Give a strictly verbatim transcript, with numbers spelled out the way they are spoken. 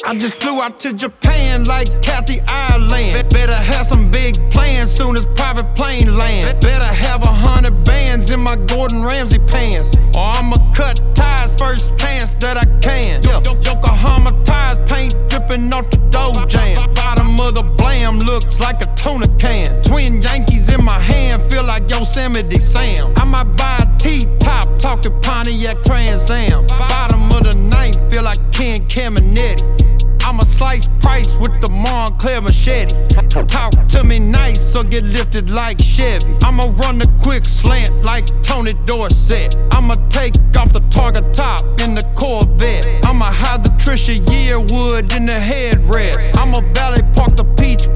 I just flew out to Japan like Kathy Ireland. Better have some big plans soon as private plane land. Better have a hundred bands in my Gordon Ramsay pants, or I'ma cut ties first chance that I can. Yeah. Yokohama tires, paint dripping off the dough jam. Bottom of the blam looks like a tuna can. Twin Yankees in my hand, feel like Yosemite Sam. I might buy a T-top, talk to Pontiac Trans Am. Bottom of the ninth, feel like Ken Caminiti. I'm a slice price with the Montclair machete. Talk to me nice or get lifted like Chevy. I'ma run the quick slant like Tony Dorsett. I'ma take off the target top in the Corvette. I'ma hide the Trisha Yearwood in the headrest. I'ma valet park the peach